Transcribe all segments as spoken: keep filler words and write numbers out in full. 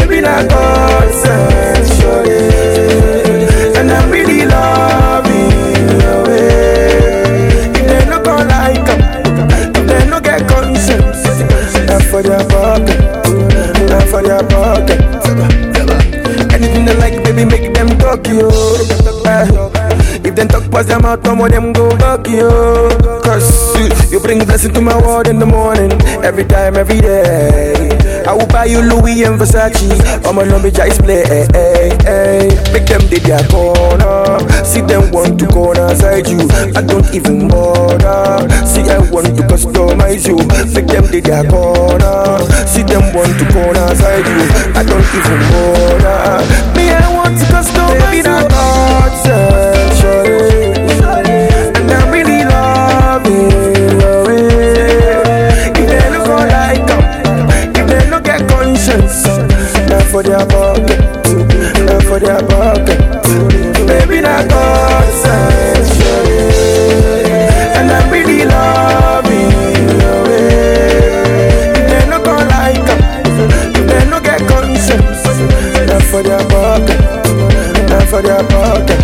Baby, that God sent, shawty. And I'm really loving your way. If they no go like them, if they no get conscience, not for their pocket, not for their pocket. Anything they like, baby, make them talk you. If them talk past them out, some of them go back you. Cause you, you bring blessing to my world in the morning, every time, every day. I will buy you Louis and Versace, I'ma no be just play, eh, eh, eh. Make them did their corner, see them want to corner side you. I don't even bother, see I want to customize you. Make them did their corner, see them want to corner side you. I don't even bother, me I want to customize you. God said, shawty, and I really love it your way. If they no go like them, if they no get conscience, not for their pocket, not for their pocket. Baby, that God said, shawty, and I really love it your way. If they no go like them, if they no get conscience, not for their pocket, not for their pocket.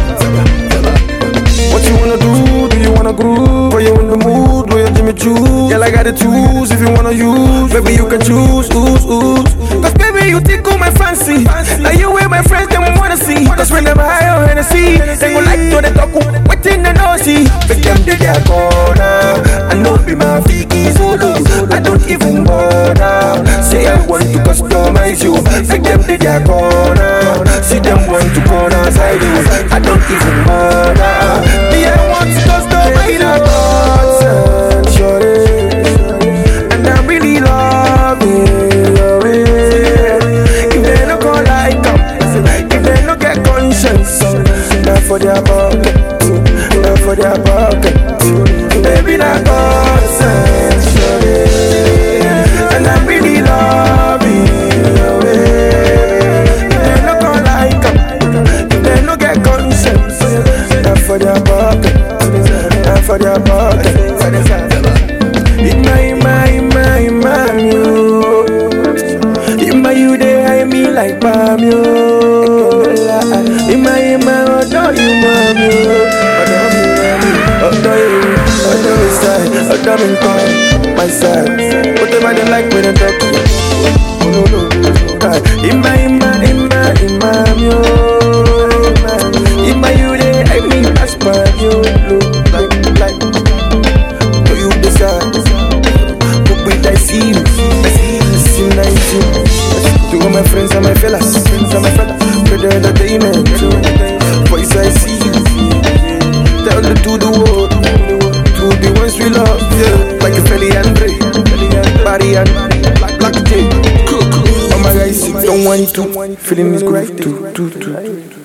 What you wanna do? Do you wanna groove? Are you in the mood? Do you Jimmy Choo? Girl, I got the tools if you wanna use. Baby, you can choose, ooze, ooze. Cause baby, you tickle my fancy. Now you with my friends, them wanna see. Cause when them high on Hennessy, they go like to the talk, waiting the nosy. Make them dig their corner. I know be my freaky Zulu. I don't even bother. Say I want to customize you. Make them dig their corner. See them want to corner side you. I don't even bother. Me, I want to customize you. God sent, shawty, and I really love it your way. If they no go like them, if they no get conscience, not for their pocket, not for their pocket. Baby, that God sent, shawty, and I really love it your way. If they no go like them, if they no get conscience, not for their pocket, not for their pocket. In my, my, my, my, you. In my, you they hide me like palm, you. In my, in my, oh, you, mom, you. Oh, you, oh, you, side, oh, you, come, my side. Whatever they like, when they talk, oh, no, no. In my, in my, in my, in my, you. In my, you they hide me as palm, you. Look like, like, do you decide? I see you, I see you, see nineteen. To all my friends and my fellas, friends and my fellas, for the entertainment. Voice I see you, tell them to the world, to the ones we love, yeah. Like a Feli Andre, Barry and Black Black J. Oh my guys, don't want to, feeling is great too, too, too.